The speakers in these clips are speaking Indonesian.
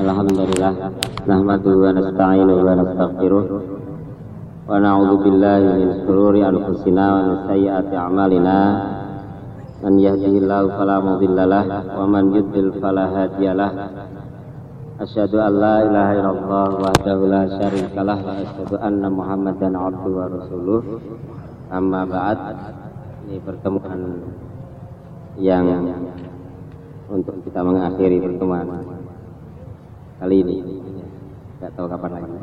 Alhamdulillah nahmaduhu wa nasta'inuhu wa nastaghfiruh wa na'udzu billahi min shururi anfusina wa min sayyiati a'malina man yahdihillahu fala mudhillalah wa man yudlil fala hadiyalah asyhadu an la ilaha illallah wahdahu la syarikalah wa asyhadu anna muhammadan abduhu wa rasuluh amma ba'd. Ini pertemuan yang untuk kita mengakhiri pertemuan kali ini, tidak tahu kapan lagi.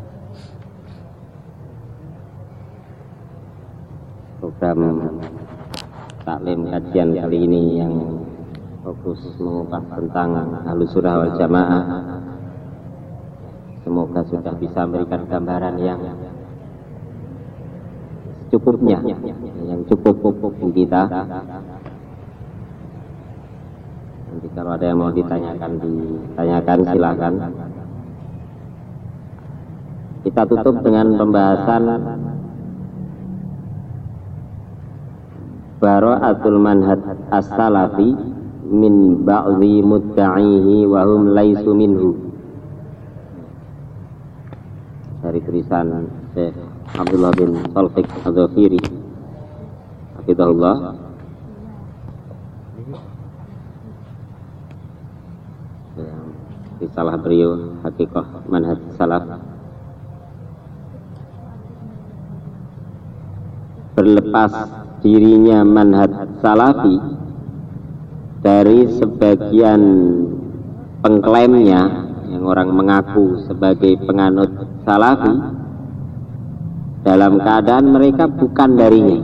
Program taklim kajian kali ini yang fokus mengupas tentang Ahlus Sunnah wal Jamaah. Semoga sudah bisa memberikan gambaran yang cukupnya, yang cukup kita. Nanti kalau ada yang mau ditanyakan silakan. Kita tutup dengan pembahasan bara'atul manhaj as-salafi min ba'dhi mudda'ihi wa hum laisu minhu, dari tulisan Syekh Abdullah bin Salfiq Al-Dhafiri hafizahullah. Risalah beliau Haqiqah Manhaj Salaf. Berlepas dirinya manhaj salafi dari sebagian pengklaimnya yang orang mengaku sebagai penganut salafi, dalam keadaan mereka bukan darinya.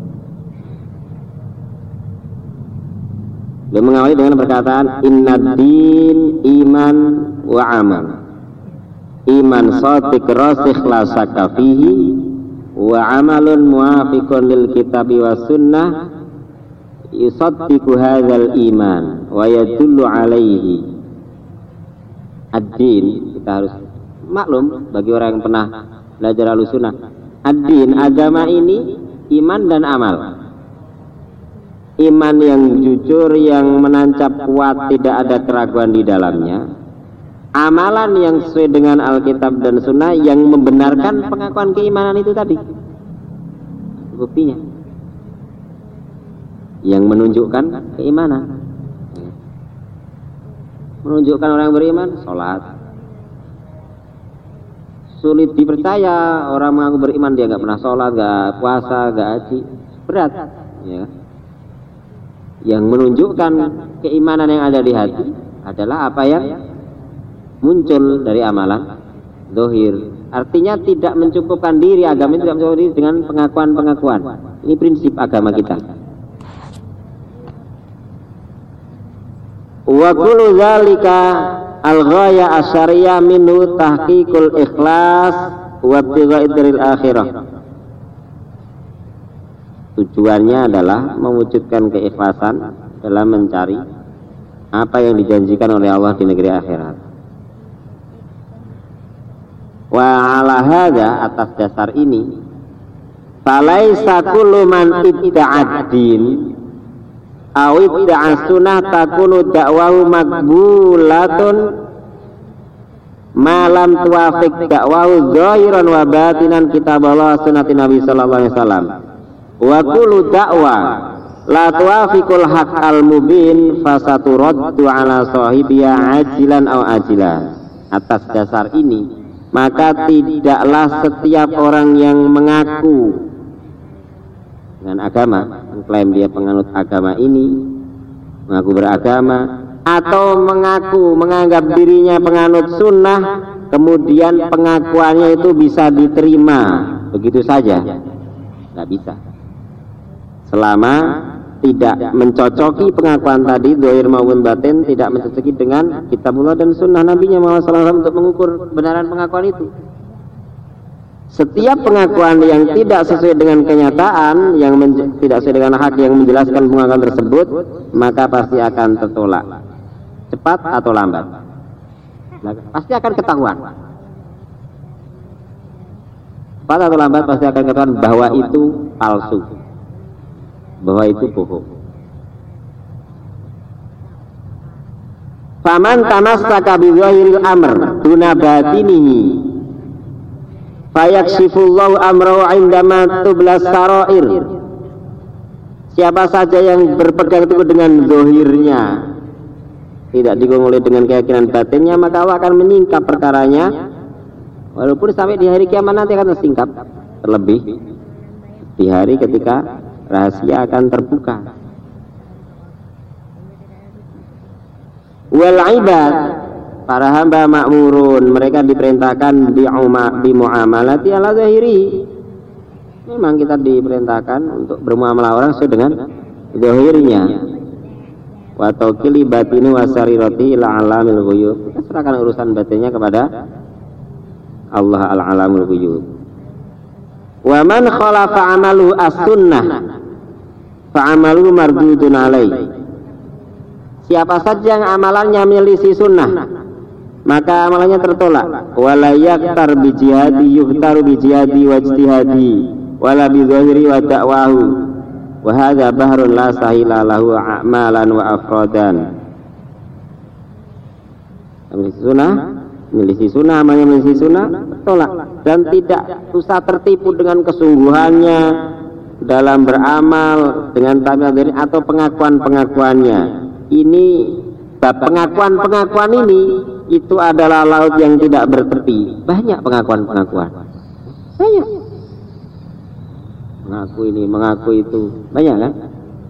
Dia mengawali dengan perkataan innad-din iman wa amal. Iman shadiq rasikh la syakka fihi wa amalun muwafiqun lil kitabi was sunnah yusaddiqu hadzal iman wa yadullu alaihi. Ad-din, kita harus maklum bagi orang yang pernah belajar Ahlus Sunnah, ad-din, agama ini iman dan amal. Iman yang jujur, yang menancap kuat, tidak ada keraguan di dalamnya. Amalan yang sesuai dengan Alkitab dan Sunnah yang membenarkan pengakuan keimanan itu tadi. Buktinya yang menunjukkan keimanan, menunjukkan orang beriman, sholat. Sulit dipercaya orang mengaku beriman dia nggak pernah sholat, nggak puasa, nggak haji, berat, ya. Yang menunjukkan keimanan yang ada di hati adalah apa yang muncul dari amalan zahir. Artinya tidak mencukupkan diri, agama itu tidak mencukupkan diri dengan pengakuan-pengakuan. Ini prinsip agama kita. Wa kullu dzalika al-ghaya asyariyah minhu tahqiqul ikhlas wa ibtigha'il akhirah. Tujuannya adalah mewujudkan keikhlasan dalam mencari apa yang dijanjikan oleh Allah di negeri akhirat. Wa ala hadza, atas dasar ini, falaisa kullu man idda'ad din aw idda'a sunnah takunu da'wahu maqbulatun ma lam tuwafiq da'wahu zahiran wa batinan kitaballah sunnati Nabi sallallahu alaihi wasallam. Wa kullu da'wa la tuwafiqul haq al-mubin fasaturaddu ala sahibiha ajilan aw ajilan. Atas dasar ini, maka tidaklah setiap orang yang mengaku dengan agama, mengklaim dia penganut agama ini, mengaku beragama, atau menganggap dirinya penganut sunnah, kemudian pengakuannya itu bisa diterima begitu saja. Tidak bisa. Selama tidak mencocoki pengakuan tadi, zahir maupun batin, tidak mencocoki dengan kitabullah dan sunnah Nabi-Nya Muhammad SAW untuk mengukur kebenaran pengakuan itu. Setiap pengakuan yang tidak sesuai dengan kenyataan, yang tidak sesuai dengan hak yang menjelaskan pengakuan tersebut, maka pasti akan tertolak, cepat atau lambat. Pasti akan ketahuan. Cepat atau lambat pasti akan ketahuan bahwa itu palsu, bahwa itu bohong. Faman tamassaka bi dzahiril amr duna batinihi fayaksifullahu amrahu 'indama tublas sarair. Siapa saja yang berpegang teguh dengan zahirnya, tidak digongoli dengan keyakinan batinnya, maka Allah akan menyingkap perkaranya, walaupun sampai di hari kiamat nanti akan tersingkap, terlebih di hari ketika rahasia akan terbuka. Wal ibad, para hamba ma'murun, mereka diperintahkan bi muamalati ala zahiri. Memang kita diperintahkan untuk bermuamalah orang sesuai dengan zahirnya. Wa tawkili batini wa sarirati ila alamil ghuyub. Kita serahkan urusan batinnya kepada Allah al-alamul ghuyub. Wa man khalafa amalu as-sunnah fa amalu mardudun alaih. Siapa saja yang amalannya menyelisih sunnah, maka amalannya tertolak. Wala yaktar bi jihadi yuhtaru bi jihadi wa ijtihadi wala bi zahiri wa da'wahu wa hadza bahrun la sahila lahu a'malan wa afradan. Menyelisih sunnah, amalnya menyelisih sunnah, tertolak dan tidak usah tertipu dengan kesungguhannya dalam beramal dengan tabiat atau pengakuan-pengakuannya. Ini pengakuan-pengakuan ini itu adalah laut yang tidak bertepi. Banyak pengakuan-pengakuan, banyak, mengaku ini, mengaku itu, banyak kan?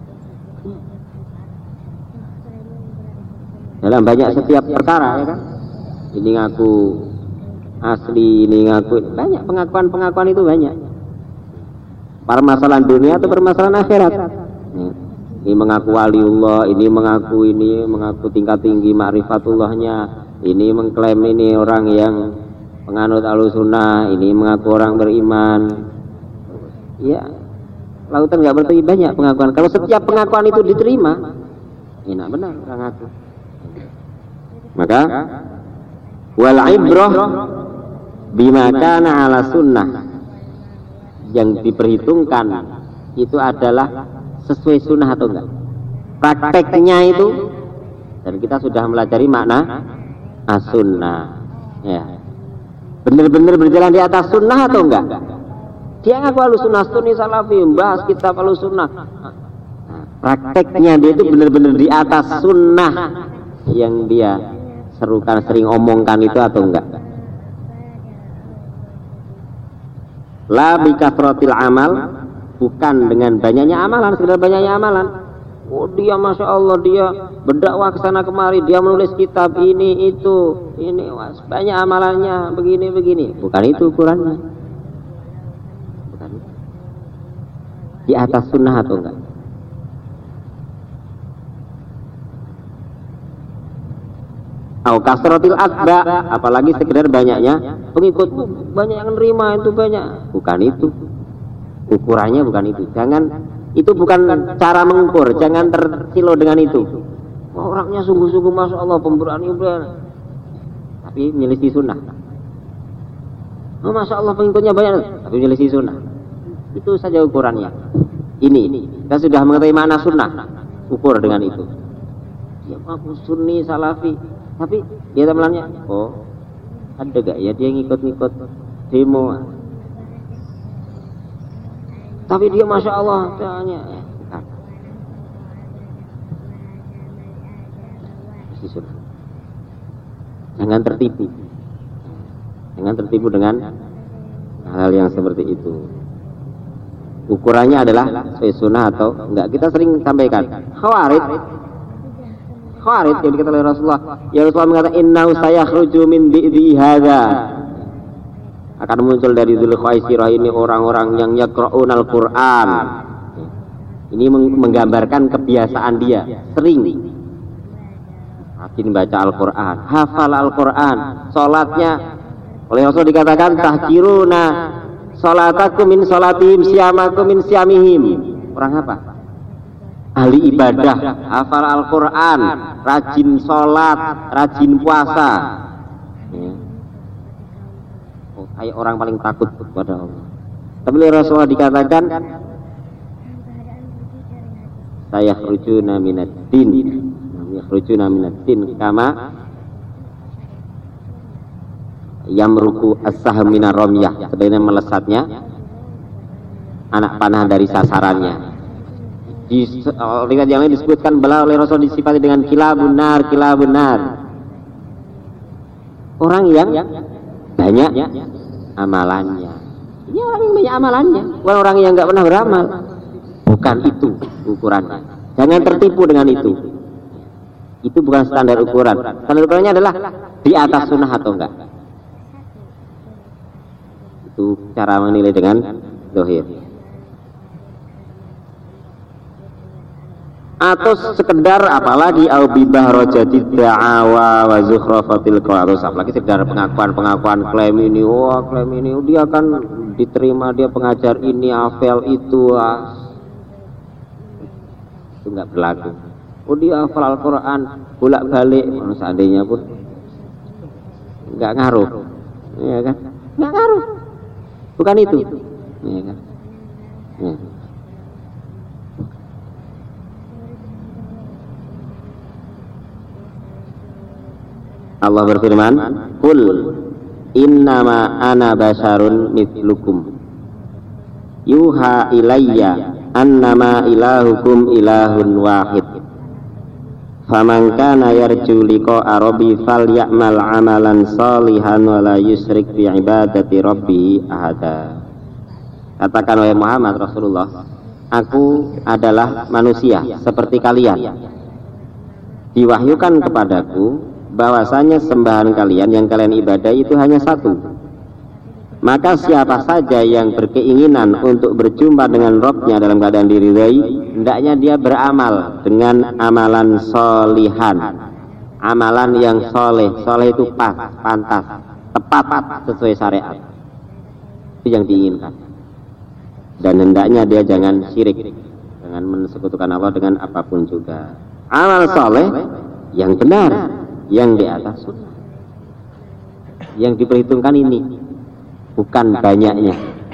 Dalam banyak setiap perkara, ya kan? Ini ngaku asli, ini ngaku, banyak pengakuan-pengakuan itu banyak. Permasalahan dunia atau permasalahan akhirat. Ini mengaku waliullah, ini mengaku tingkat tinggi ma'rifatullahnya, ini mengklaim ini orang yang penganut Ahlussunnah, ini mengaku orang beriman. Ya, lautan nggak berarti banyak pengakuan. Kalau setiap pengakuan itu diterima, enak benar orang ngaku. Maka wal ibrah bima kana ala sunnah, yang diperhitungkan itu adalah sesuai sunnah atau enggak, prakteknya itu. Dan kita sudah melajari makna as-sunnah, ya, benar-benar berjalan di atas sunnah atau enggak. Dia ngaku Ahlussunnah, sunni, salafi, bahas kitab Ahlussunnah, prakteknya dia itu benar-benar di atas sunnah yang dia serukan, sering omongkan itu atau enggak. La bikafratil amal, bukan dengan banyaknya amalan, sekedar banyaknya amalan. Oh dia masya Allah, dia berdakwah ke sana kemari, dia menulis kitab ini itu, ini banyak amalannya, begini. Bukan itu ukurannya. Bukan. Di atas sunnah atau enggak? Au kasratil atba, apalagi sekedar banyaknya pengikut, banyak yang nerima itu banyak. Bukan itu. Ukurannya bukan itu. Itu bukan cara mengukur. Jangan tersilau dengan itu. Oh, orangnya sungguh-sungguh masya Allah, pemberani, tapi menyelisih sunnah. Oh masya Allah pengikutnya banyak, tapi menyelisih sunnah. Itu saja ukurannya. Ini kita sudah mengetahui mana sunnah. Ukur dengan itu. Dia aku sunni salafi, tapi dia temannya, oh ada gak ya dia ngikut-ngikut demo? Tapi dia masya Allah tanya, jangan tertipu dengan hal yang seperti itu. Ukurannya adalah sesuai sunnah atau enggak. Kita sering sampaikan khawarij yang dikatakan oleh Rasulullah. Ya Rasulullah mengatakan innahu sayakhruju min bi'di hadza, akan muncul dari Dzulkhuwaisirah ini orang-orang yang yaqra'unal Qur'an. Ini menggambarkan kebiasaan dia, sering rajin baca Al-Qur'an, hafal Al-Qur'an, salatnya oleh Rasul dikatakan tahkiruna salatakum min salatihim, siyamakum min siyamihim. Orang apa? Ahli ibadah, hafal Al-Qur'an, rajin salat, rajin puasa. Kayak orang paling takut kepada Allah. Tapi Rasulullah dikatakan saya yakhrujuna minad din kama yamruku as-sahm minar ramyah, sebagaimana melesatnya anak panah dari sasarannya. Di riwayat yang lain disebutkan bala oleh Rasul disifati dengan kilabun nar. Orang yang banyak amalannya. Ini orang yang banyak amalannya, bukan orang yang nggak pernah beramal. Bukan itu ukurannya. Jangan tertipu dengan itu. Itu bukan standar ukuran. Standar ukurannya adalah di atas sunnah atau enggak. Itu cara menilai dengan zahir. Atau sekedar apalagi aubibah rojati da'awa wa zukhrafatil qawl, apalagi sekedar pengakuan klaim ini dia akan diterima, dia pengajar ini, hafal itu, itu enggak berlaku. Dia hafal Al-Quran bolak-balik, seandainya pun enggak ngaruh, ya kan? Enggak ngaruh, bukan itu, ya kan? Ya. Allah berfirman, "Qul innama ana basyarun mithlukum yuha ilayya annama ilahukum ilahun wahid faman kana yarju liqa'a rabbi falyamal amalan shalihan wa la yusyrik bi ibadati rabbih ahada." Katakan wahai Muhammad Rasulullah, aku adalah manusia seperti kalian. Diwahyukan kepadaku bahwasanya sembahan kalian yang kalian ibadahi itu hanya satu. Maka siapa saja yang berkeinginan untuk berjumpa dengan Rabb-nya dalam keadaan diridhai, hendaknya dia beramal dengan amalan solihan, amalan yang soleh. Soleh itu pas, pantas, tepat sesuai syariat. Itu yang diinginkan. Dan hendaknya dia jangan syirik, jangan mensekutukan Allah dengan apapun juga. Amal soleh yang benar, yang di atas sunnah. Yang diperhitungkan ini, bukan banyaknya.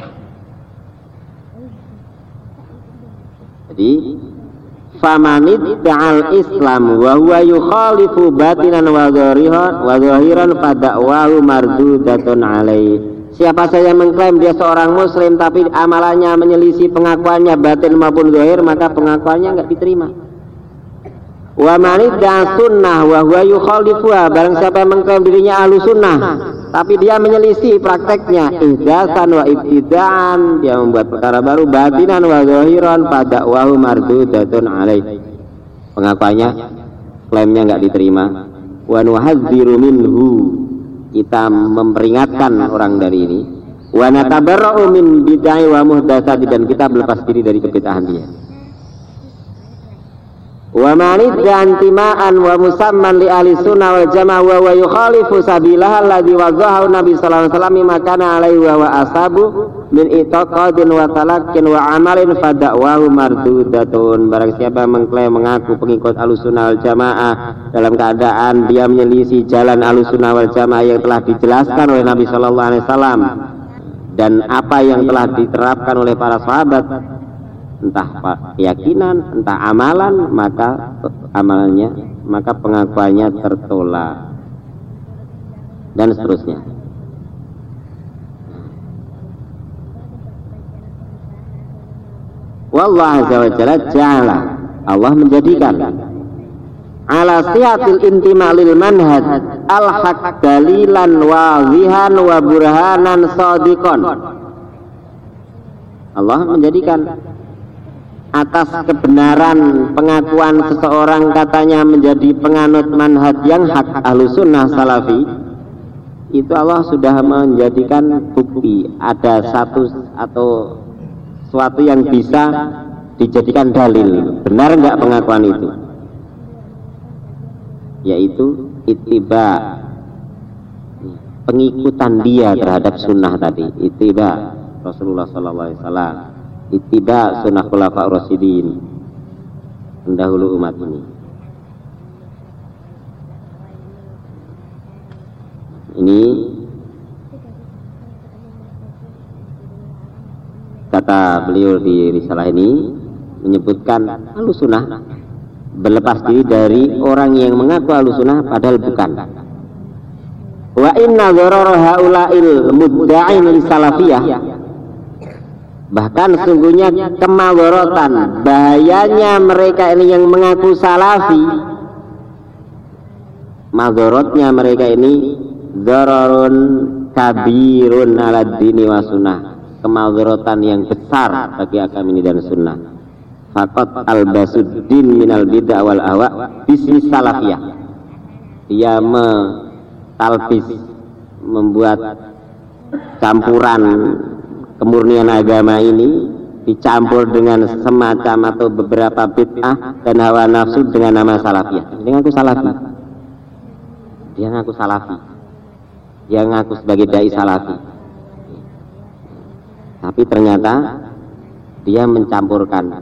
Jadi famanid da'al Islam wa huwa yukhalifu batinan wa zahiran fada'wahu mardudatun alaih. Siapa saja mengklaim dia seorang muslim tapi amalannya menyelisih pengakuannya batin maupun zahir, maka pengakuannya enggak diterima. Wa manidda sunnah wa huwa yukhalifuha, barang siapa yang mengklaim dirinya ahlu sunnah tapi dia menyelisih prakteknya ihdatsan wa ibtidaan, dia membuat perkara baru batinan wa zahiran fada'wahu mardudatun alaih, pengakuannya, klaimnya enggak diterima. Wa nuhadziru minhu, kita memperingatkan orang dari ini. Wa natabarra'u min bid'ah wa muhdatsati, dan kita berlepas diri dari kebid'ahan dia. Wa manidda antima'an wa musamman li ahli sunnah wal jamaah wa yukhalifu sabilaha alladhi wadhahu Nabi sallallahu alaihi wasallam makana alaihi wa ashabu min i'taqadin wa talaqqin wa amalin fada'wahu mardudatun. Barang siapa mengklaim mengaku pengikut Ahlussunnah wal Jamaah dalam keadaan dia menyelisih jalan Ahlussunnah wal Jamaah yang telah dijelaskan oleh Nabi sallallahu alaihi wasallam dan apa yang telah diterapkan oleh para sahabat, entah keyakinan, entah amalan, maka amalannya, maka pengakuannya tertolak dan seterusnya. Wallahu azza wa jalla ja'ala, Allah menjadikan ala sihatil intima lil manhaj al-haq dalilan wazihan wa burhanan shadiqan. Allah menjadikan atas kebenaran pengakuan seseorang katanya menjadi penganut manhaj yang hak Ahlussunnah salafi, itu Allah sudah menjadikan bukti ada satu atau suatu yang bisa dijadikan dalil benar enggak pengakuan itu, yaitu ittiba, pengikutan dia terhadap sunnah tadi, ittiba Rasulullah sallallahu alaihi wasallam, ittiba sunnah khulafa rasyidin pendahulu umat ini. Ini kata beliau di risalah ini menyebutkan Ahlussunnah berlepas diri dari orang yang mengaku Ahlussunnah padahal bukan. Wa inna dharara haula'il mudda'in li salafiyah, bahkan sungguhnya kemadharatan, bahayanya mereka ini yang mengaku salafi, madharatnya mereka ini dhararun kabirun ala dini wa sunnah, kemadharatan yang besar bagi agama ini dan sunnah. Faqat albasuddin minal bid'ah wal ahwa bismi salafiyah, dia talbis, membuat campuran kemurnian agama ini dicampur dengan semacam atau beberapa bid'ah dan hawa nafsu dengan nama salafiyah. Dia ngaku salafi, dia ngaku salafi, dia ngaku sebagai dai salafi, tapi ternyata dia mencampurkan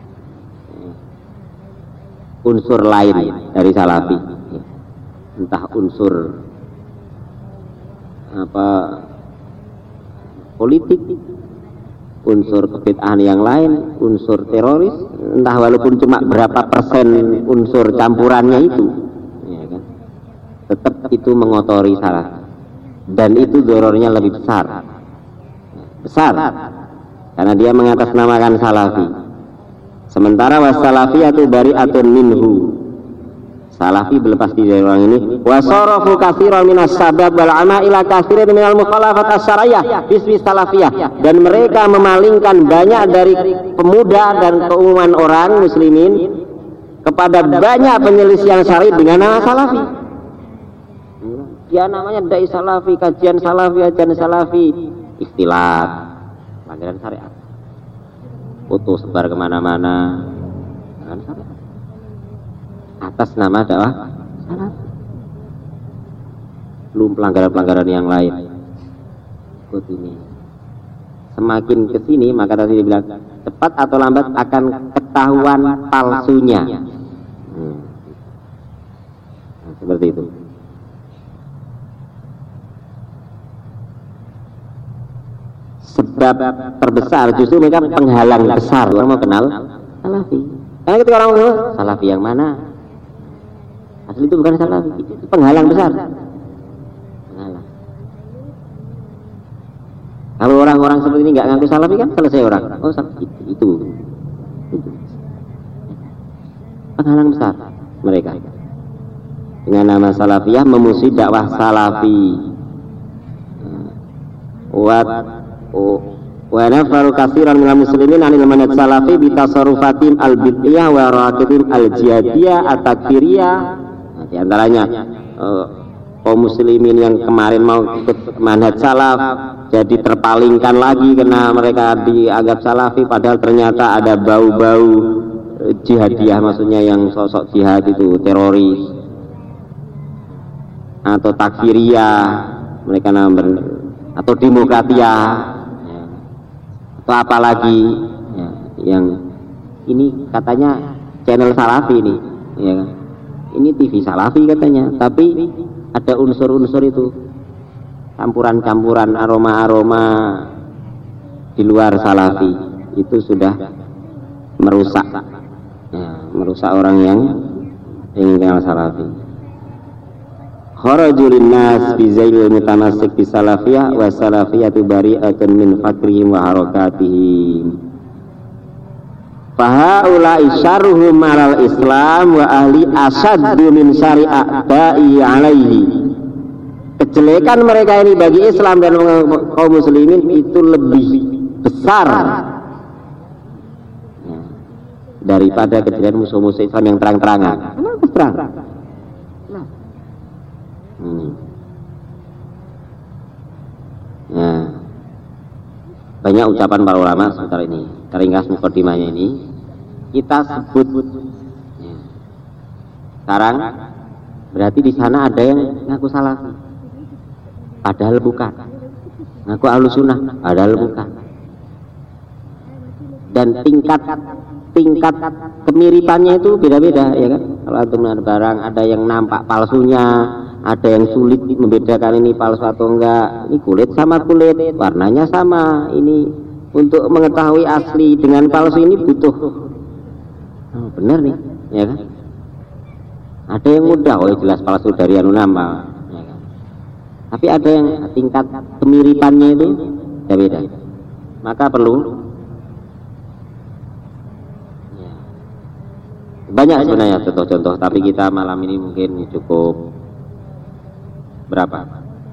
unsur lain dari salafi, entah unsur politik, unsur kebid'ahan yang lain, unsur teroris, entah walaupun cuma berapa persen unsur campurannya itu, ya kan, tetap itu mengotori salaf, dan itu dorornya lebih besar, karena dia mengatasnamakan salafi. Sementara wasalafiyatu bari'atun minhu, salafi berlepas diri dari orang ini. Wasarafu katsiran minas sabab wal ama'ila katsiran minal mukhalafat asy-syar'iyyah bismi salafiyah, dan mereka memalingkan banyak dari pemuda dan keumuman orang muslimin kepada banyak penyelisihan syar'i dengan nama salafi. Ya namanya dai salafi, kajian salafi, istilah pelanggaran syariat, foto sebar kemana-mana kan syariat atas nama dakwah salaf, belum pelanggaran-pelanggaran yang lain. Ikut ini. Semakin kesini maka tadi dibilang cepat atau lambat akan ketahuan palsunya. Nah, seperti itu. Sebab terbesar justru mereka penghalang besar orang mau kenal salafi. Karena ketika orang mau salafi yang mana? Asli itu bukan salafi, itu penghalang besar. Penghalang. Kalau orang-orang seperti ini nggak ngaku salafi kan selesai orang. Oh itu. Penghalang besar mereka. Dengan nama salafiyah memusuhi dakwah salafi. Wa nafaru katsiran minal muslimin anil manhaj salafi bi tasarrufatin al-bid'iyah wa raqibin al-jihadiyah at-takfiriyah. Di antaranya kaum muslimin yang kemarin mau ikut manhaj salaf jadi terpalingkan lagi karena mereka dianggap salafi, padahal ternyata ada bau-bau jihadiyah, maksudnya yang sosok jihad itu teroris, atau takfiriyah mereka atau demokratia, atau apalagi ya, yang ini katanya channel salafi ini, ya kan? Ini TV salafi katanya, tapi ada unsur-unsur itu, campuran-campuran aroma-aroma di luar salafi, itu sudah merusak, ya, merusak orang yang ingin kenal salafi. Kharajul nas bi zailil mutamassik bi salafiyah wa salafiyatu bari'atun min fakrihim wa harakatihim. Fahaulai syarruhum alal Islam wa ahli asaddu min syari'ati alaihi. Kejelekan mereka ini bagi Islam dan kaum muslimin itu lebih besar daripada kejelekan musuh-musuh Islam yang terang-terangan. Kenapa terang? Nah, banyak ucapan para ulama sebentar ini. Ringkas mukadimahnya ini kita sebut. Sekarang berarti di sana ada yang ngaku salafi, padahal bukan. Ngaku ahlus sunnah, padahal bukan. Dan tingkat kemiripannya itu beda-beda, ya kan? Kalau antum ada barang, ada yang nampak palsunya, ada yang sulit membedakan ini palsu atau enggak. Ini kulit sama kulit, warnanya sama. Ini untuk mengetahui asli dengan palsu ini butuh benar nih, ya kan? Ada yang mudah, oh jelas palsu dari anu nama, ya kan? Tapi ada yang tingkat kemiripannya itu beda. Maka perlu banyak sebenarnya contoh-contoh, tapi kita malam ini mungkin cukup berapa?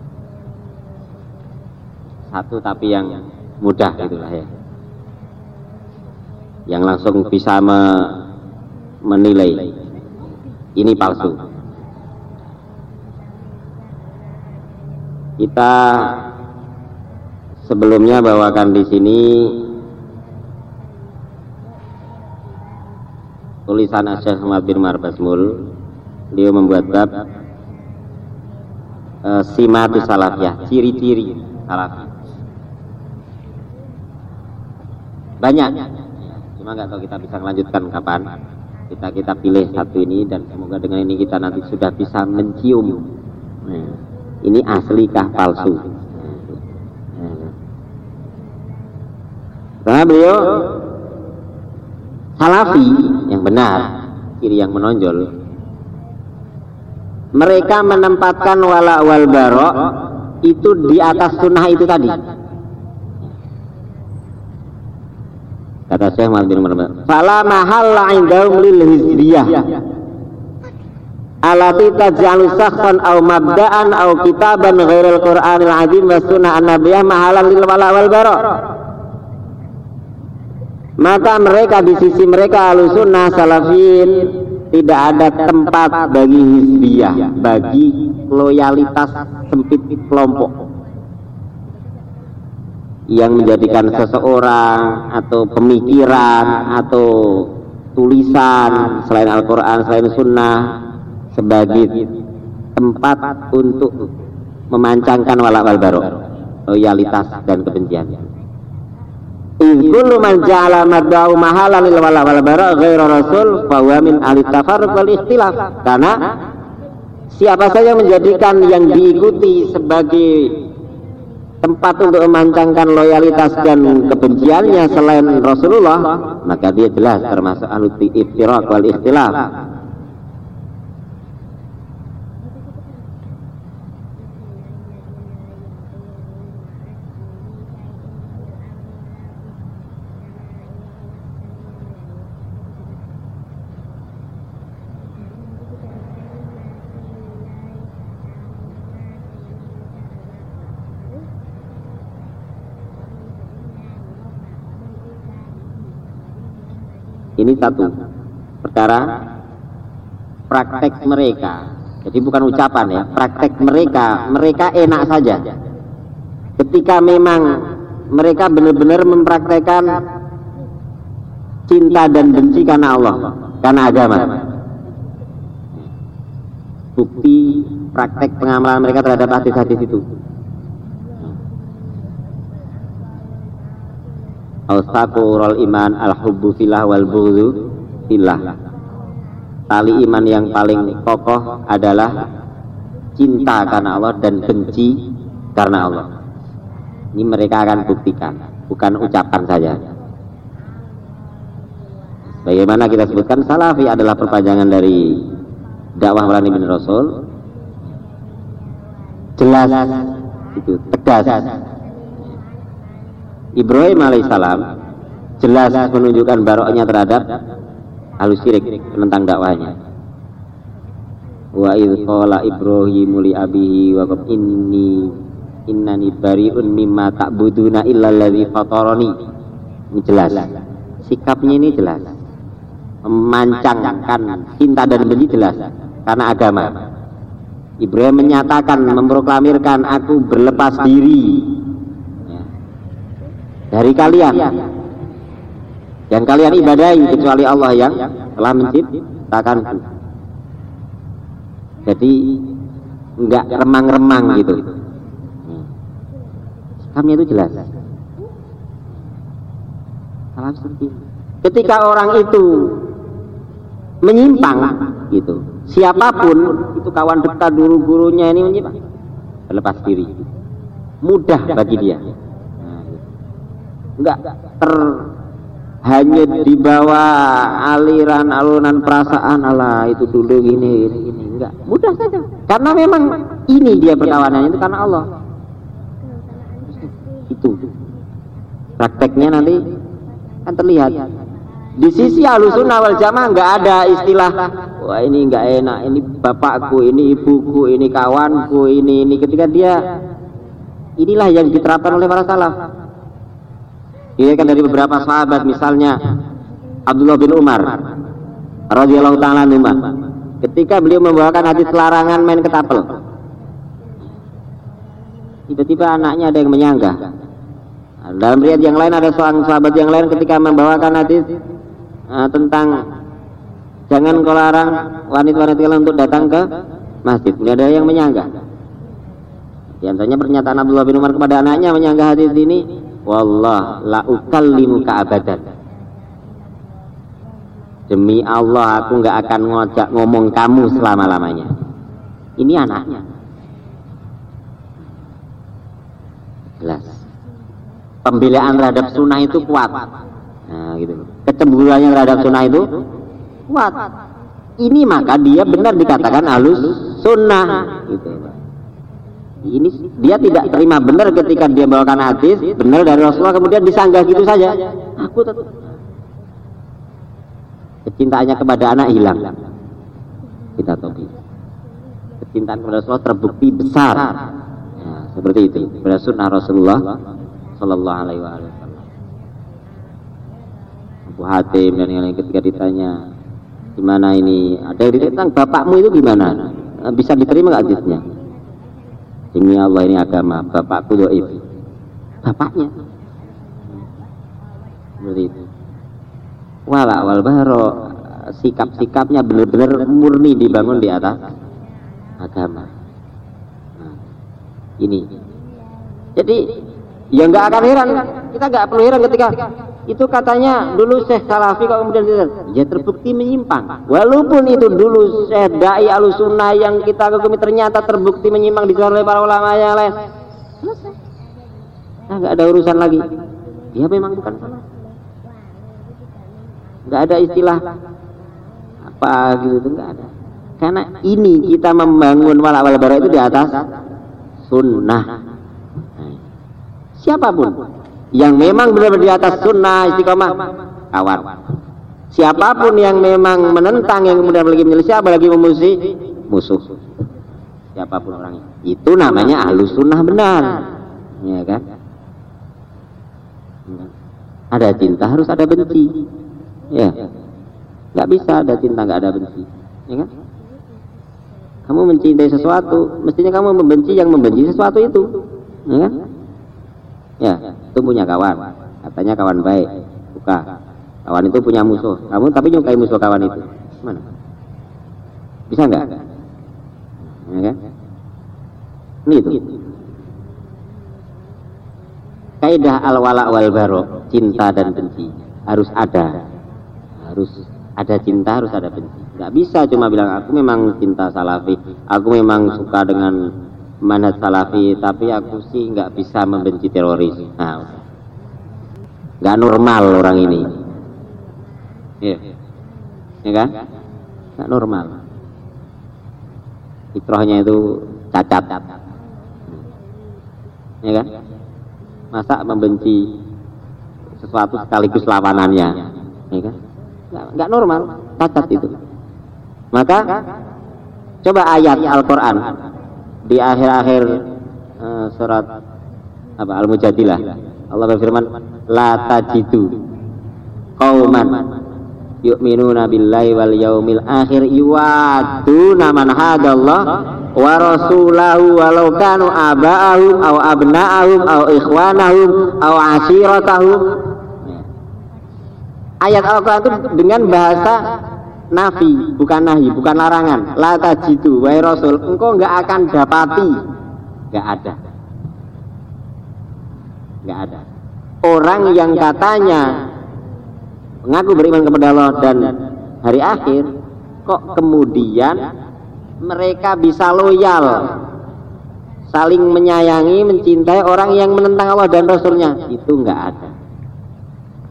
Satu tapi yang mudah gitulah ya. Yang langsung bisa menilai ini palsu. Kita sebelumnya bawakan di sini tulisan Syekh Muhammad bin Marbasmul. Beliau membuat bab Simatu Salafiyah, ciri-ciri Salafi. Banyak, cuma nggak tahu kita bisa melanjutkan kapan. Kita pilih satu ini dan semoga dengan ini kita nanti sudah bisa mencium ini asli kah palsu. Karena beliau Salafi yang benar, ciri yang menonjol, mereka menempatkan wala wal bara itu di atas sunnah itu tadi. Kata Syekh Muhammad bin Muhammad, fala mahalla indahum lil hizbiyah alati taj'alu sakhsan aw mabda'an aw kitaban ghairil qur'anil azim wa sunnah an-nabiyah mahalan lil wala wal bara. Maka mereka di sisi mereka Ahlussunnah Salafin tidak ada tempat bagi hizbiyah, bagi loyalitas sempit kelompok yang menjadikan seseorang atau pemikiran atau tulisan selain Al-Quran, selain Sunnah sebagai tempat untuk memancangkan wala wal bara, loyalitas dan kebencian. Kullu man ja'ala mad'u mahalan lil wala wal bara ghairu rasul fa huwa min ahli tafarruq wal ikhtilaf. Karena siapa saja menjadikan yang diikuti sebagai tempat untuk memancangkan loyalitas dan kebenciannya selain Rasulullah, maka dia jelas termasuk ahli iftiraq wal ikhtilaf. Ini satu perkara praktek mereka. Jadi bukan ucapan ya, praktek mereka enak saja. Ketika memang mereka benar-benar mempraktekkan cinta dan benci karena Allah, karena agama. Bukti praktek pengamalan mereka terhadap hadis-hadis itu. Al-saqurul iman al-hubbu fillah wal bughdhu fillah. Tali iman yang paling kokoh adalah cinta karena Allah dan benci karena Allah. Ini mereka akan buktikan, bukan ucapan saja. Bagaimana kita sebutkan Salafi adalah perpanjangan dari dakwah Maulana bin Rasul. Jelas itu, tegas. Ibrahim alaihissalam jelas menunjukkan barokahnya terhadap ahlus syirik, penentang dakwahnya. Wa idz qala Ibrahimu li abihi wa qad innani bari'un mimma ta'buduna illa allazi fatarani. Ini jelas. Sikapnya ini jelas. Memancangkan cinta dan benci jelas karena agama. Ibrahim menyatakan, memproklamirkan, aku berlepas diri dari kalian yang kalian ibadahi kecuali Allah yang telah menciptakanku. Jadi enggak remang-remang gitu. Kami itu jelas. Salah seperti itu. Ketika orang itu menyimpang gitu, siapapun itu kawan dekat guru-gurunya ini menyimpang, berlepas diri. Mudah bagi dia. Enggak hanyut di bawah aliran-alunan perasaan, Allah itu dulu gini, enggak, mudah saja karena memang ini dia perkawanannya itu karena Allah. Itu prakteknya nanti kan terlihat. Di sisi Ahlussunnah wal Jamaah nggak ada istilah wah ini nggak enak, ini bapakku, ini ibuku, ini kawanku, ini ketika dia inilah yang diterapkan oleh para salaf. Ini kan dari beberapa sahabat, misalnya Abdullah bin Umar radhiyallahu ta'ala anhu, ketika beliau membawakan hadis larangan main ketapel, tiba-tiba anaknya ada yang menyanggah. Dalam riwayat yang lain ada seorang sahabat yang lain ketika membawakan hadis tentang jangan kau larang wanita-wanita kalian untuk datang ke masjid, kemudian ada yang menyanggah. Di antaranya pernyataan Abdullah bin Umar kepada anaknya menyanggah hadis ini, wallah la ukallimuka abadan, demi Allah aku nggak akan ngomong kamu selama-lamanya. Ini anaknya jelas pembelaan terhadap sunnah itu kuat. Nah, gitu. Kecemburuannya terhadap sunnah itu kuat. Ini maka dia benar dikatakan ahlus sunnah. Gitu. Ini dia tidak terima benar ketika dia bawakan hadis benar dari Rasulullah kemudian disanggah gitu saja. Aku tetap kecintaannya kepada anak hilang. Kita tahu. Kecintaan kepada Rasulullah terbukti besar. Ya, seperti itu. Pada sunnah Rasulullah Sallallahu Alaihi Wasallam. Abu Hatim dan yang lain ketika ditanya gimana ini, ada yang ditanya tentang bapakmu itu gimana, bisa diterima nggak hadisnya? Demi Allah ini agama, bapakku dhaif. Bapaknya seperti itu. Wala wal baro, sikap-sikapnya benar-benar murni dibangun di atas agama. Nah, ini jadi ya nggak akan heran, kita nggak perlu heran ketika itu katanya dulu Syekh Salafi kok kemudian ya terbukti menyimpang. Walaupun itu dulu Syekh Dai Ahlussunnah yang kita kagumi ternyata terbukti menyimpang disebut oleh para ulama yang lain. Selesai. Nah, nggak ada urusan lagi. Dia memang bukan salah. Nggak ada istilah apa gitu, nggak ada. Karena ini kita membangun wala wal bara itu di atas sunnah. Siapapun yang memang benar-benar di atas sunnah istiqomah kawan. Siapapun yang memang menentang yang kemudian lagi menyelisih apalagi memusuhi musuh. Siapapun orangnya itu namanya ahlus sunnah benar, ya kan? Ada cinta harus ada benci, ya. Nggak bisa ada cinta nggak ada benci, ya kan? Kamu mencintai sesuatu, mestinya kamu membenci yang membenci sesuatu itu, ya kan? Ya, itu punya kawan, katanya kawan baik, suka. Kawan itu punya musuh, kamu tapi nyukai musuh kawan itu, mana? Bisa nggak? Ya kan? Ini itu. Kaidah al-wala wal baro, cinta dan benci harus ada cinta, harus ada benci. Nggak bisa cuma bilang aku memang cinta salafi, aku memang suka dengan manhaj salafi, tapi aku sih nggak bisa membenci teroris. Nah, nggak normal orang ini, ya kan? Nggak normal. Fitrahnya itu cacat, ya kan? Masa membenci sesuatu sekaligus lawanannya, ya kan? Nggak normal, cacat itu. Maka coba ayat Al-Quran di akhir-akhir surat apa Al-Mujadilah, Allah berfirman, la tajidu qauman yu'minuna billahi wal yaumil akhir yuwaduna man hadallah wa rasulahu walau kanu aba'ahum aw abna'ahum aw ikhwanahum aw ashiratahum. Ayat Al-Quran itu dengan bahasa nafi, bukan nahi, bukan larangan. La tajidu, wahai Rasul, engkau nggak akan dapati, nggak ada orang yang katanya mengaku beriman kepada Allah dan hari akhir, kok kemudian mereka bisa loyal, saling menyayangi, mencintai orang yang menentang Allah dan Rasulnya. Itu nggak ada.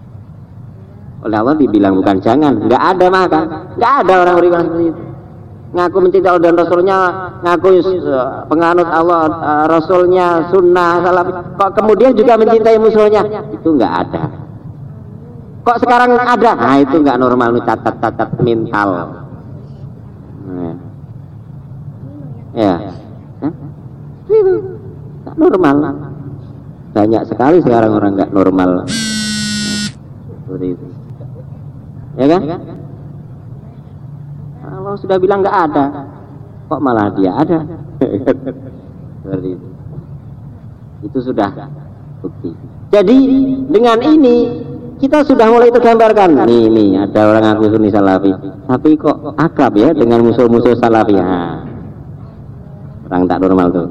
Oleh Allah dibilang bukan jangan, nggak ada, maka nggak ada orang beriman seperti itu, ngaku mencintai Allah dan Rasulnya, ngaku penganut Allah, Rasulnya, sunnah, salafi, kok kemudian juga mencintai musuhnya, itu nggak ada. Kok sekarang ada? Nah itu nggak normal, cacat-cacat mental. Ya, itu nggak normal. Banyak sekali sekarang orang nggak normal. Seperti itu, ya kan? Kalau sudah bilang nggak ada, kok malah dia ada? Seperti itu. Itu sudah bukti. Jadi dengan ini kita sudah mulai tergambarkan. Nih ada orang ngaku Sunni Salafi, tapi kok akrab ya dengan musuh-musuh Salafi. Nah, orang tak normal tuh.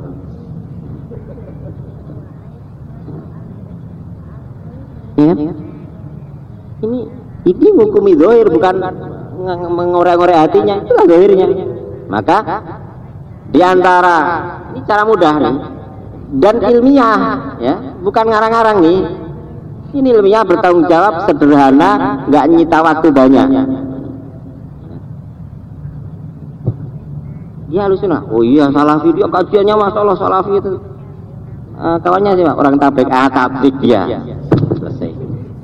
Ya, ini hukumi zahir, bukan mengorek-ngorek hatinya, itulah zahirnya. Maka diantara ini cara mudah nih dan ilmiah, ya, bukan ngarang-ngarang nih. Ini ilmiah, bertanggung jawab, sederhana, nggak nyita waktu banyak. Dia Ahlussunnah. Oh iya, Salafi, dia kajiannya Masya Allah Salafi itu. Kawannya siapa? Orang tablik. Tablik dia. Selesai.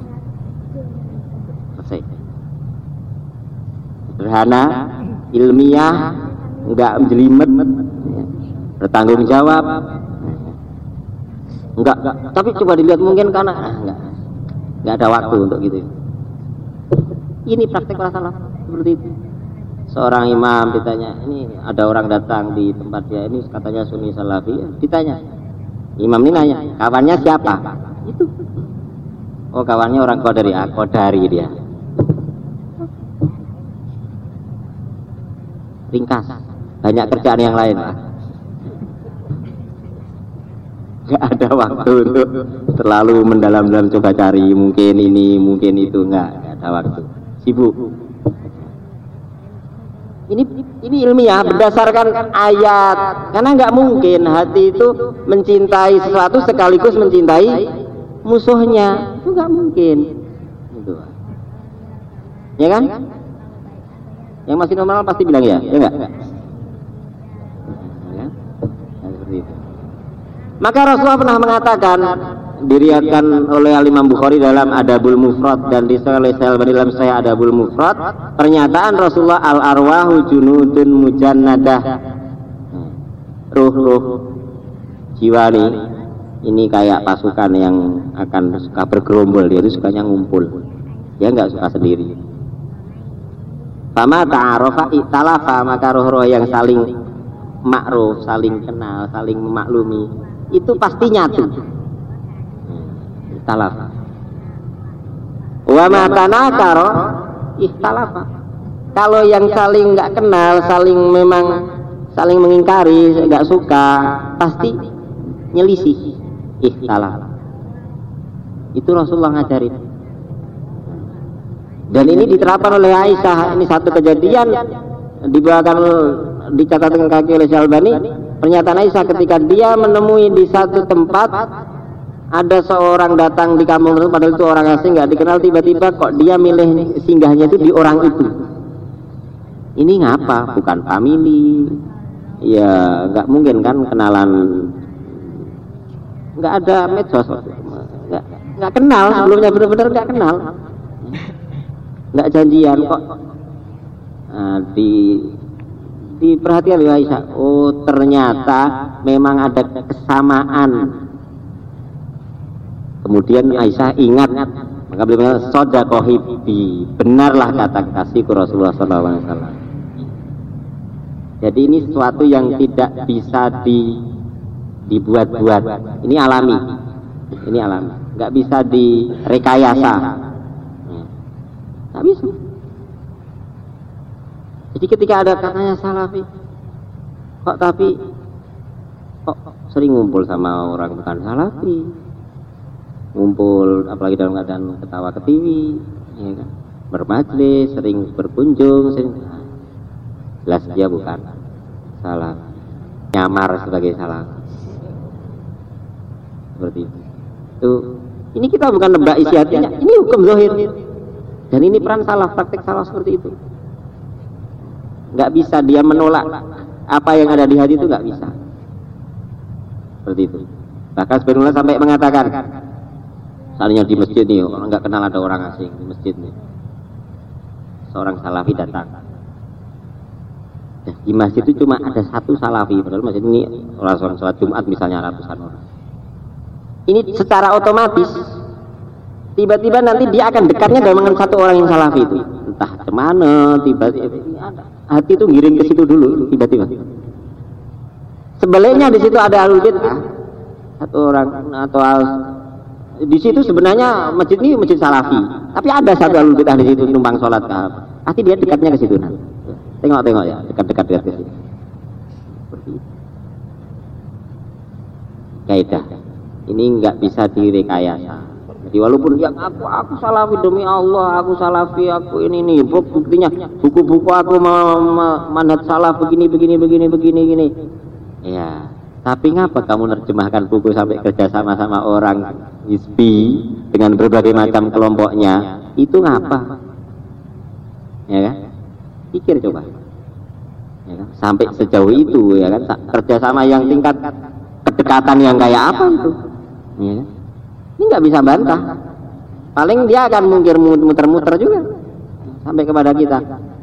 Sederhana, ilmiah, nggak jelimet, bertanggung jawab. Enggak. Tapi coba dilihat mungkin karena nggak ada waktu untuk gitu. Ini praktek para salaf seperti itu. Seorang imam ditanya, ini ada orang datang di tempat dia, ini katanya Sunni Salafi, ditanya, imam ini nanya, kawannya siapa? Itu. Oh kawannya orang Qadari dia. Ringkas, banyak kerjaan yang lain. Gak ada waktu untuk terlalu mendalam-dalam coba cari mungkin ini mungkin itu, nggak ada waktu, sibuk. Ini ilmiah berdasarkan ayat, karena nggak mungkin hati itu mencintai sesuatu sekaligus mencintai musuhnya, itu nggak mungkin, gitu. Ya kan? Yang masih normal pasti bilang ya nggak? Ya, seperti itu. Maka Rasulullah pernah mengatakan, diriwayatkan oleh Imam Bukhari dalam Adabul Mufrad dan disahihkan oleh dalam Sahih Adabul Mufrad, pernyataan Rasulullah, al arwahu junudun mujannadah, ruh-ruh jiwa ini kayak pasukan yang akan suka bergerombol, dia itu sukanya ngumpul, dia nggak suka sendiri. Fama ta'arafa italafa, maka roh-roh yang saling makruf, saling kenal, saling memaklumi, itu pasti nyatu. Ikhtalafa. Wa ma tanakara ikhtalafa. Kalau yang saling nggak kenal, saling mengingkari, nggak suka, pasti nyelisih. Ikhtalafa. Itu Rasulullah ngajarin. Dan ini diterapkan oleh Aisyah. Ini satu kejadian dicatatkan kaki oleh Syalbani. Pernyataan Aisyah ketika dia menemui di satu tempat ada seorang datang di kampung itu, padahal itu orang asing nggak dikenal, tiba-tiba kok dia milih singgahnya itu di orang itu. Ini ngapa? Bukan family, ya nggak mungkin kan kenalan, nggak ada medsos, nggak kenal sebelumnya, benar-benar nggak kenal, nggak janjian kok. Nah, diperhatikan oleh Aisyah. Oh ternyata memang ada kesamaan. Kemudian Aisyah ingat, maka beliau bilang, sodaqo hibbi, benarlah kata kasihku Rasulullah SAW. Jadi ini sesuatu yang tidak bisa dibuat-buat. Ini alami, nggak bisa direkayasa, nggak bisa. Jadi ketika ada katanya Salafi, kok sering ngumpul sama orang bukan Salafi, ngumpul apalagi dalam keadaan ketawa ketiwi, ya kan? Bermajlis, sering berkunjung, jelas dia bukan Salaf, nyamar sebagai Salaf, seperti itu. Ini kita bukan nebak isi hatinya, ini hukum zahir, dan ini peran Salaf, praktek Salaf seperti itu. nggak bisa dia menolak apa yang ada di hati itu, nggak bisa. Seperti itu. Bahkan sebenarnya sampai mengatakan, misalnya di masjid nih, orang nggak kenal ada orang asing di masjid nih, seorang salafi datang. Nah, di masjid itu cuma ada satu salafi, padahal masjid ini orang sholat Jumat misalnya ratusan orang. Ini secara otomatis tiba-tiba nanti dia akan dekatnya dengan satu orang yang salafi itu, entah kemana, tiba-tiba hati itu ngiring ke situ dulu, tiba-tiba. Sebaliknya di situ ada ahlul bid'ah, satu orang atau di situ sebenarnya masjid ini masjid salafi, tapi ada satu ahlul bid'ah di situ numpang sholat, pasti dia dekatnya ke situ nanti. Tengok ya, dekat-dekat ke situ. Seperti itu. Kaidah. Ini nggak bisa direkayasa. Jadi walaupun dia aku salafi demi Allah, aku salafi, aku ini nih, buktinya buku-buku aku manhaj salaf begini. Ya, tapi ngapa kamu nerjemahkan buku sampai kerja sama orang hizbi dengan berbagai macam kelompoknya? Itu ngapa? Ya kan? Pikir coba. Ya kan? Sampai sejauh itu ya kan, kerjasama yang tingkat kedekatan yang kayak apa itu? Ya kan? Ini nggak bisa bantah. Paling dia akan mungkin muter-muter juga sampai kepada kita.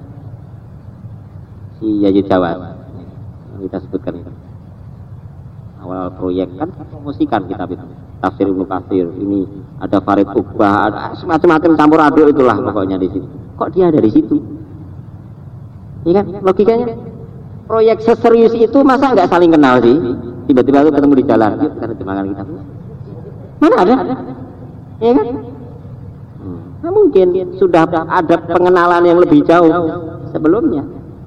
Si Yazid Jawad kita sebutkan itu. Awal proyek kan promosikan kitab itu, Tafsir Ibnu Katsir, ini ada Farid Uqbah, ada semacam campur aduk itulah pokoknya di situ. Kok dia ada di situ? Iya kan logikanya? Proyek seserius itu masa nggak saling kenal sih? Tiba-tiba lu ketemu di jalan, yuk kita terjemahkan kitab. Mana ada? Iya kan? Nah, mungkin sudah ada pengenalan yang lebih jauh sebelumnya.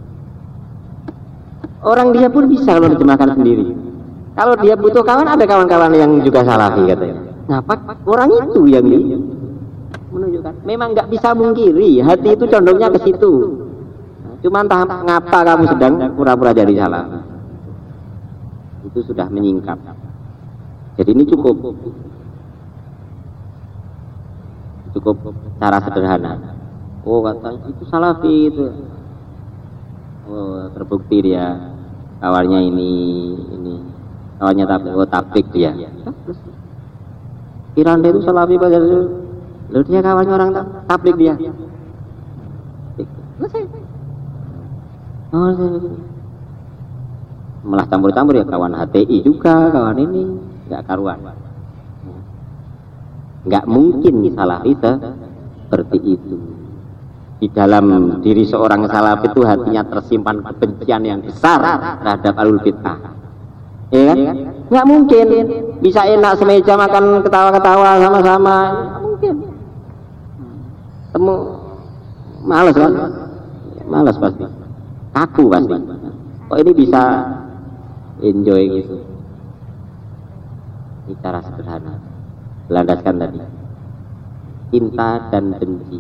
Orang dia pun bisa kalau terjemahkan sendiri. Kalau dia butuh kawan, ada kawan-kawan yang juga salafi katanya. Nah, orang itu yang menunjukkan. Memang nggak bisa mungkiri, hati itu condongnya ke situ. Cuma entah ngapa kamu sedang pura-pura jadi salafi. Itu sudah menyingkap. Jadi ini cukup cara sederhana. Oh katanya itu salafi itu. Oh terbukti dia kawannya ini kawannya tablik dia. Kiranda itu salafi pada lalu dia kawannya orang tablik dia. Oh, malah campur-campur ya, kawan HTI juga, kawan ini nggak karuan. Nggak mungkin salafi seperti itu. Di dalam diri seorang salafi itu hatinya tersimpan kebencian yang besar terhadap ahlul bid'ah. Ya kan? Nggak mungkin bisa enak semeja makan ketawa-ketawa sama-sama. Nggak mungkin. Temu malas kan? Malas pasti. Kaku pasti. Kok ini bisa enjoy gitu? Ini cara sederhana. Landaskan tadi. Cinta dan benci.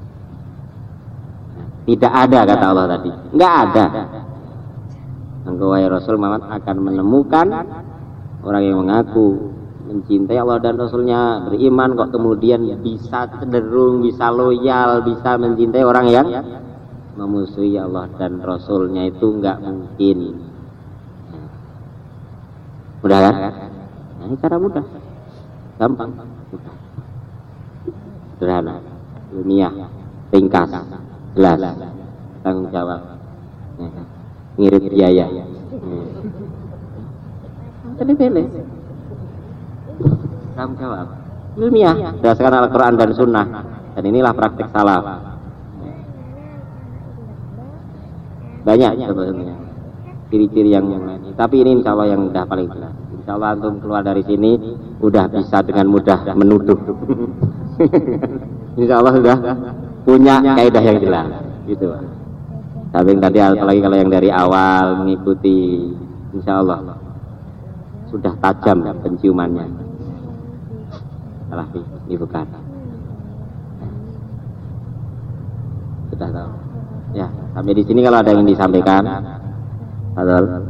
Tidak ada kata Allah tadi. Enggak ada. Engkau wahai Rasul Muhammad akan menemukan orang yang mengaku mencintai Allah dan Rasulnya, beriman kok kemudian bisa cenderung, bisa loyal, bisa mencintai orang yang memusuhi Allah dan Rasulnya, itu enggak mungkin. Mudah kan? Nah, ini cara mudah, gampang, mudah, sederhana, ilmiah, ringkas, jelas, tanggung jawab, ngirit biaya. Jadi pilih tanggung jawab, ilmiah, berdasarkan Al-Quran dan Sunnah, dan inilah praktik salaf. Banyak sebenarnya ciri-ciri yang lain, tapi ini insya Allah yang udah paling jelas. Insya Allah antum keluar dari sini udah bisa dengan mudah menuduh. Insya Allah sudah punya kaidah yang jelas, gitu. Tapi tadi apalagi kalau yang dari awal mengikuti, insya Allah sudah tajam penciumannya. Salah ini bukan. Sudah tahu. Ya, sampai di sini kalau ada yang disampaikan, Fadhol.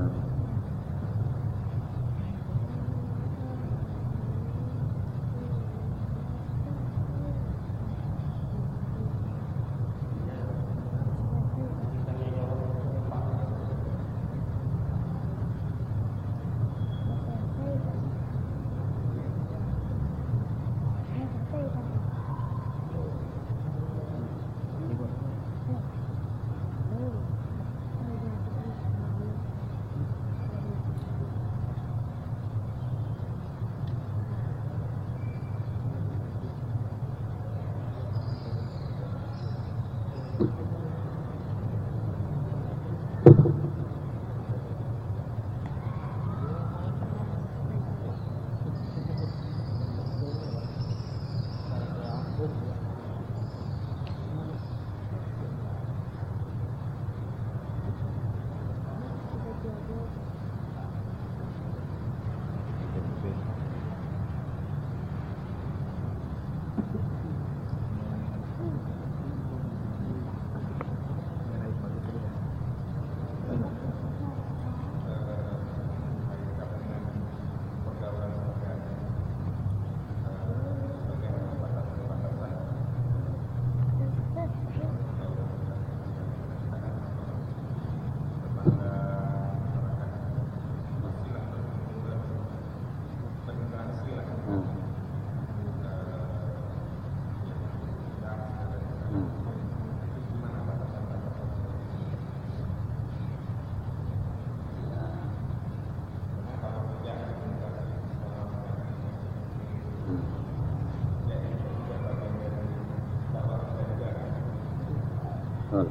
Betul.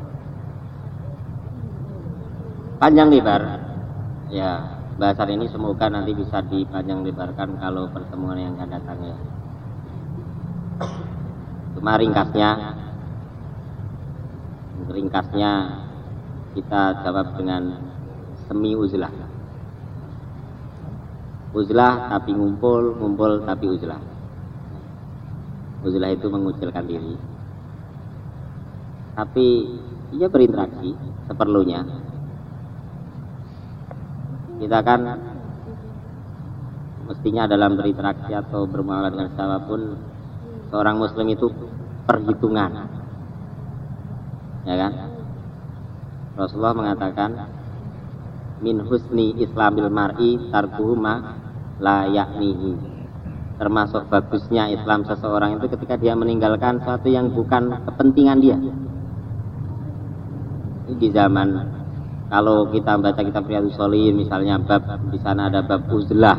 Panjang lebar. Ya, bahasan ini semoga nanti bisa dipanjang lebarkan kalau pertemuan yang akan datang ya. Cuma ringkasnya kita jawab dengan semi uzlah. Uzlah tapi ngumpul, ngumpul tapi uzlah. Uzlah itu mengucilkan diri. Tapi ia berinteraksi seperlunya. Kita kan mestinya dalam berinteraksi atau bermuamalah dengan siapapun, seorang muslim itu perhitungan, ya kan? Rasulullah mengatakan min husni islamil mar'i tarkuhu ma la yaknihi. Termasuk bagusnya Islam seseorang itu ketika dia meninggalkan sesuatu yang bukan kepentingan dia. Ini di zaman kalau kita baca kitab Riyadhus Shalihin misalnya bab di sana ada bab uzlah.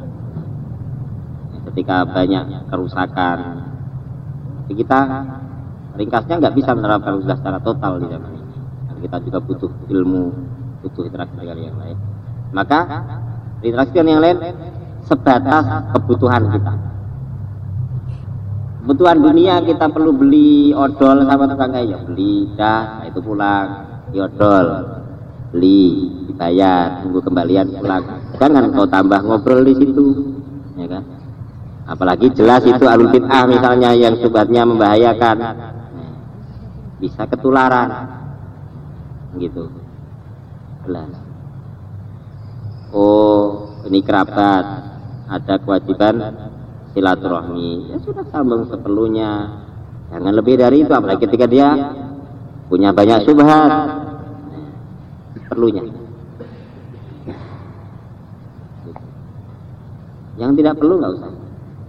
Ketika banyak kerusakan, kita ringkasnya nggak bisa menerapkan uzlah secara total di zaman ini. Kita juga butuh ilmu, butuh interaksi dengan yang lain. Maka interaksi dengan yang lain sebatas kebutuhan kita. Kebutuhan dunia kita perlu beli odol sama tetangga ya beli, dah itu pulang, diodol, beli, dibayar, tunggu kembalian pulang. Jangan kau tambah ngobrol di situ, ya kan? Apalagi jelas itu alul bid'ah misalnya yang subhatnya membahayakan, bisa ketularan, gitu. Jelas. Oh, ini kerabat, ada kewajiban silaturahmi. Ya sudah sambung seperlunya. Jangan lebih dari itu, apalagi ketika dia punya banyak subhat. Perlunya. Yang tidak perlu nggak usah.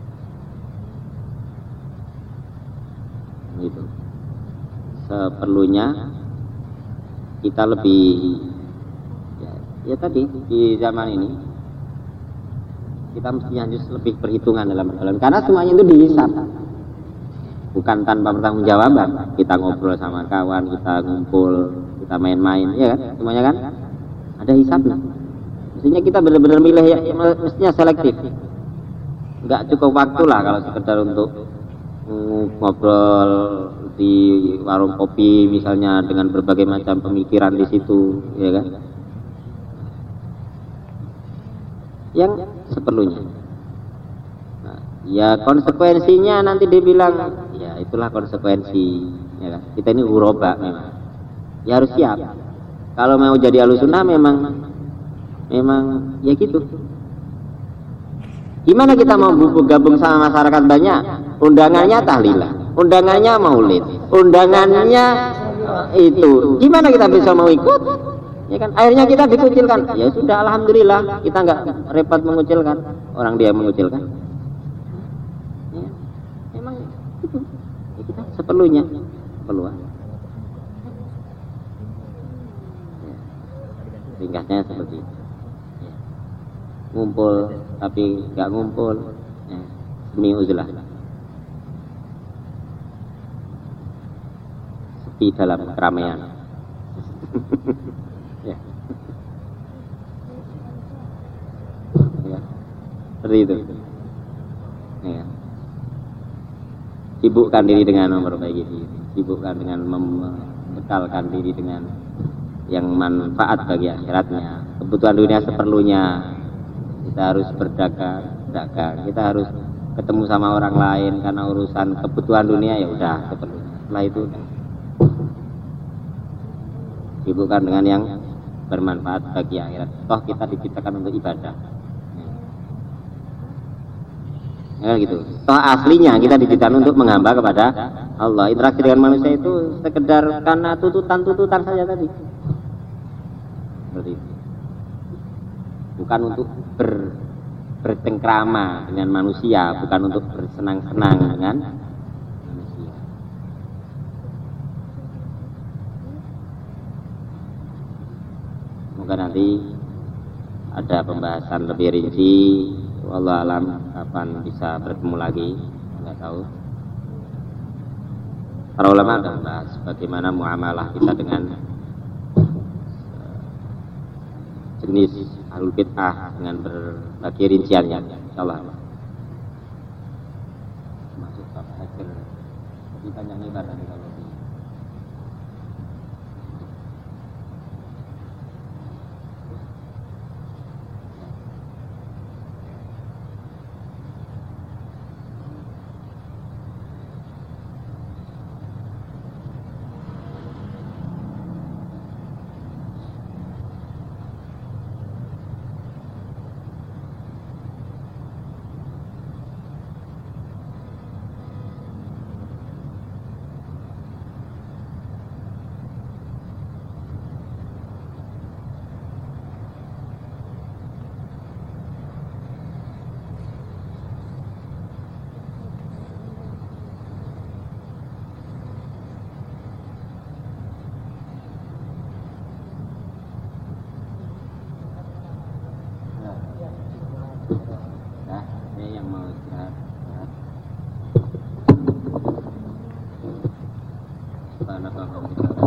Gitu. Seperlunya kita lebih ya tadi di zaman ini kita mestinya harus lebih perhitungan dalam pergaulan karena semuanya itu dihisab, bukan tanpa pertanggungjawaban. Kita ngobrol sama kawan, kita ngumpul, kita main-main, ya kan? Semuanya kan ada hisabnya. Mestinya kita benar-benar milih ya, mestinya selektif. Nggak cukup waktu lah kalau sekedar untuk ngobrol di warung kopi misalnya dengan berbagai macam pemikiran di situ, ya kan? Yang seperlunya. Nah, ya konsekuensinya nanti dibilang, ya itulah konsekuensi, ya kan? Kita ini uroba memang. Ya harus siap. Kalau mau jadi ahlussunnah memang ya gitu. Gimana kita mau gabung sama masyarakat banyak? Undangannya tahlilah, undangannya maulid, undangannya itu. Gimana kita bisa mau ikut? Ya kan, akhirnya kita dikucilkan. Ya sudah, alhamdulillah kita nggak repot mengucilkan orang dia mengucilkan. Ya, memang itu. Ya, kita seperlunya, perlu. Ya, ringkasnya seperti itu. Ya. Ngumpul tapi nggak ngumpul. Ya. Semi uzlah. Sepi dalam keramaian. Ya. Ya. Seperti itu. Ya. Sibukkan diri dengan memperbaiki diri, sibukkan dengan membekalkan diri dengan yang manfaat bagi akhiratnya. Kebutuhan dunia seperlunya. Kita harus berdagang, kita harus ketemu sama orang lain karena urusan kebutuhan dunia ya udah seperlunya. Setelah itu sibukkan dengan yang bermanfaat bagi akhirat. Toh kita diciptakan untuk ibadah. Ya gitu. Toh aslinya kita diciptakan untuk menghamba kepada Allah. Interaksi dengan manusia itu sekedar karena tuntutan saja tadi. Seperti itu. Bukan untuk bercengkrama dengan manusia, bukan untuk bersenang-senang dengan manusia. Semoga nanti ada pembahasan lebih rinci. Wallahu alam kapan bisa bertemu lagi, nggak tahu. Para ulama akan membahas bagaimana muamalah kita dengan jenis ahlul bid'ah dengan berbagai rinciannya, insyaallah. Masuk Pak Hajar, lebih banyak lebar dari kalau yang mau istirahat. Subhanallah.